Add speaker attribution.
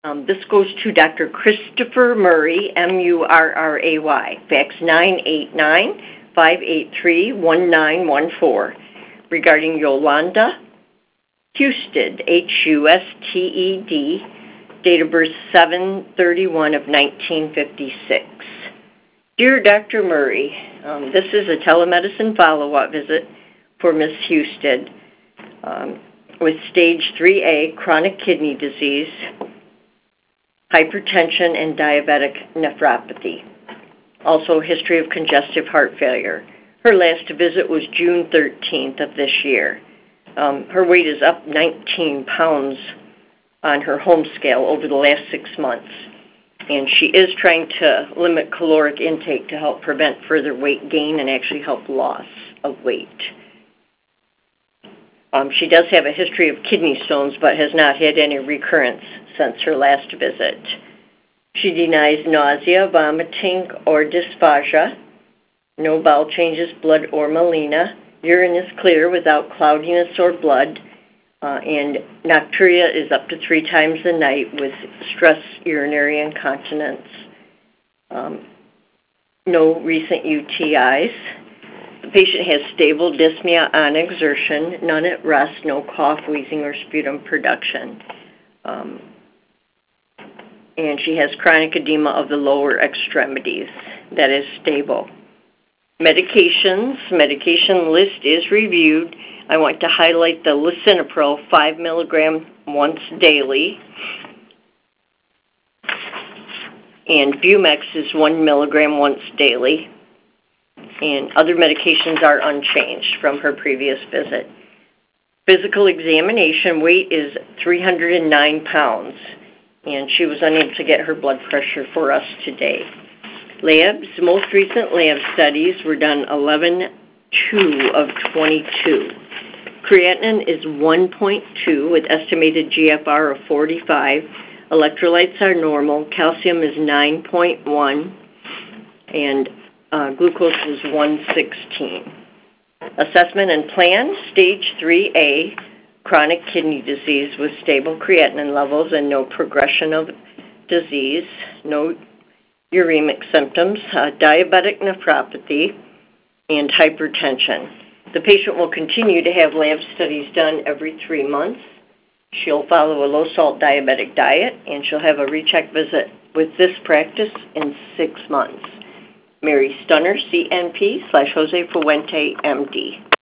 Speaker 1: This goes to Dr. Christopher Murray, Murray, fax 989-583-1914, regarding Yolanda Husted, Husted, date of birth 7/31 of 1956. Dear Dr. Murray, this is a telemedicine follow-up visit for Ms. Husted with stage 3A chronic kidney disease, hypertension, and diabetic nephropathy. Also, history of congestive heart failure. Her last visit was June 13th of this year. Her weight is up 19 pounds on her home scale over the last 6 months, and she is trying to limit caloric intake to help prevent further weight gain and actually help loss of weight. She does have a history of kidney stones but has not had any recurrence since her last visit. She denies nausea, vomiting, or dysphagia, no bowel changes, blood or melena. Urine is clear without cloudiness or blood, and nocturia is up to 3 times a night with stress urinary incontinence. No recent UTIs. The patient has stable dyspnea on exertion, none at rest, no cough, wheezing, or sputum production. And she has chronic edema of the lower extremities that is stable. Medications, medication list is reviewed. I want to highlight the lisinopril 5 milligram once daily. And Bumex is 1 milligram once daily. And other medications are unchanged from her previous visit. Physical examination, weight is 309 pounds. And she was unable to get her blood pressure for us today. Labs, most recent lab studies were done 11/2 of 22. Creatinine is 1.2 with estimated GFR of 45. Electrolytes are normal. Calcium is 9.1. And glucose is 116. Assessment and plan, stage 3A, chronic kidney disease with stable creatinine levels and no progression of disease, no uremic symptoms, diabetic nephropathy, and hypertension. The patient will continue to have lab studies done every 3 months. She'll follow a low-salt diabetic diet, and she'll have a recheck visit with this practice in 6 months. Mary Stunner, CNP /Jose Fuente, MD.